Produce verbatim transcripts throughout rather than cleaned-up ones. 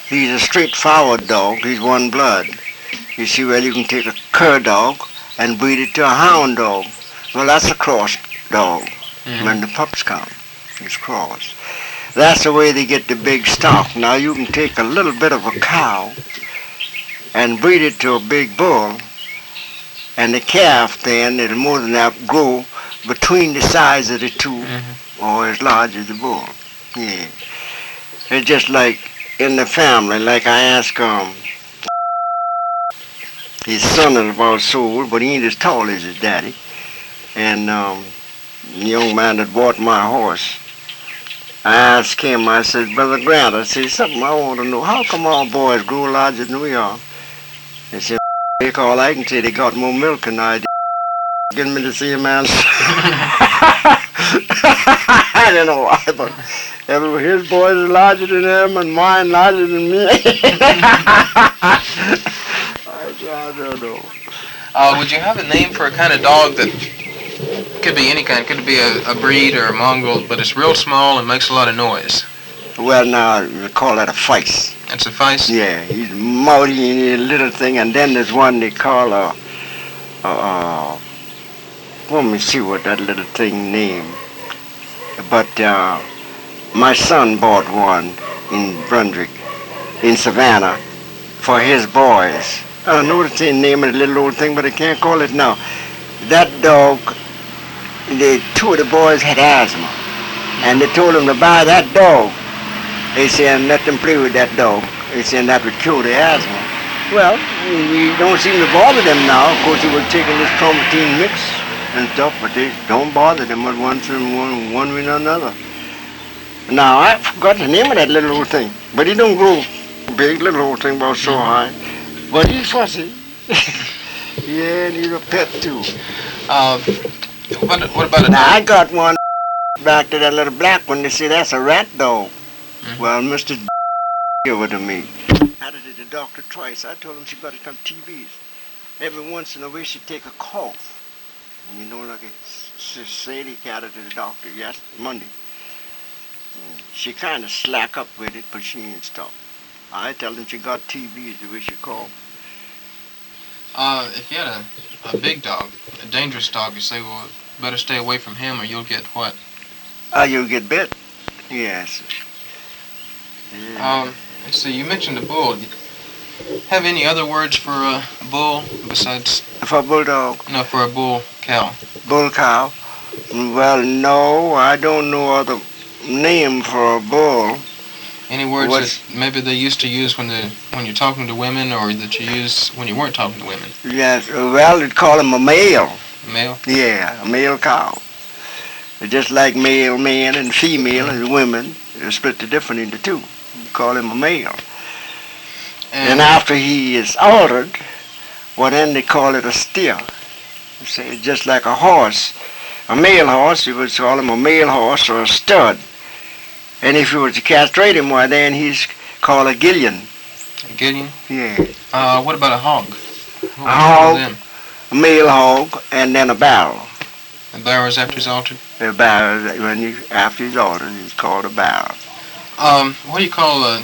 He's a straightforward dog. He's one blood. You see, well, you can take a cur dog and breed it to a hound dog. Well, that's a cross dog. Mm-hmm. When the pups come, it's cross. That's the way they get the big stock. Now you can take a little bit of a cow and breed it to a big bull, and the calf then, it'll more than that grow between the sides of the two, mm-hmm. or as large as the bull. Yeah. It's just like in the family, like I asked um, his son is about so old, but he ain't as tall as his daddy. And um, the young man that bought my horse, I asked him, I said, Brother Grant, I said, something I want to know. How come all boys grow larger than we are? He said, all I can say, they got more milk than I did. Getting me to see a man. I don't know why, but every, his boys are larger than him and mine larger than me. I don't know. Uh, would you have a name for a kind of dog that could be any kind? Could it be a, a breed or a mongrel, but it's real small and makes a lot of noise? Well, now, we call that a feist. That's a feist? Yeah, he's mouthy and a little thing, and then there's one they call a, a, a let me see what that little thing named. But uh, my son bought one in Brunswick, in Savannah, for his boys. I don't know the same name of the little old thing, but I can't call it now. That dog, the two of the boys had asthma, and they told him to buy that dog. They said, let them play with that dog. They said that would cure the asthma. Well, we don't seem to bother them now. Of course, he was taking this chromatine mix and stuff, but they don't bother them with one thing, one, one way or another. Now, I forgot the name of that little old thing, but he don't grow big, little old thing about so high. But he's fussy. Yeah, and he's a pet too. Uh, what, what about a Now, I got one back to that little black one. They say that's a rat dog. Mm-hmm. Well, Mister give it to me. Had it at the doctor twice. I told him she got to come T Bs. Every once in a while she take a cough. And you know, like a Sadie cat to the doctor yes Monday. She kind of slack up with it, but she ain't stop. I tell them she got T Bs the way she called. Uh, if you had a, a big dog, a dangerous dog, you say, well, better stay away from him or you'll get what? Ah, uh, you'll get bit. Yes. Yeah. Um, let's see, you mentioned a bull. Have any other words for a bull besides? For a bulldog? No, for a bull cow. Bull cow? Well, no, I don't know other name for a bull. Any words What's, that maybe they used to use when the when you're talking to women, or that you use when you weren't talking to women? Yes, well, they'd call him a male. Male? Yeah, a male cow. It's just like male men and female mm-hmm. and women. They split the difference into two. You call him a male. And, and after he is altered, well, then they call it a steer. You say it's just like a horse. A male horse, you would call him a male horse or a stud. And if you were to castrate him, well, then he's called a gillion. A gillion? Yeah. Uh, what about a hog? What a hog, a male hog, and then a barrel. A barrel is after he's altered? A barrel, when you, after he's altered, he's called a barrel. Um, what do you call uh,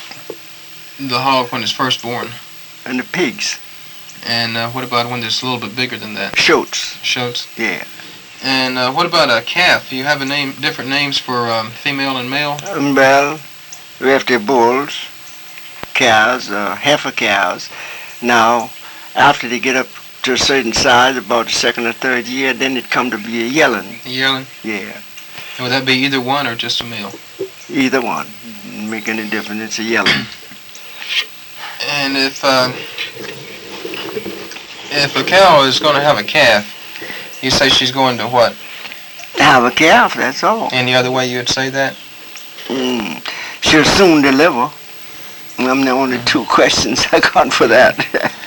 the hog when it's first born? And the pigs. And uh, what about when it's a little bit bigger than that? Shoats. Shoats? Yeah. And uh, what about a calf? Do you have a name, different names for um, female and male? Um, well, we have the bulls, cows, uh, heifer cows. Now, after they get up to a certain size, about the second or third year, then it come to be a yearling. A yearling? Yeah. And would that be either one or just a male? Either one. Make any difference, it's a yearling. And if, uh, if a cow is going to have a calf, you say she's going to what? Have a calf, that's all. Any other way you would say that? Mm. She'll soon deliver. I'm the only two questions I got for that.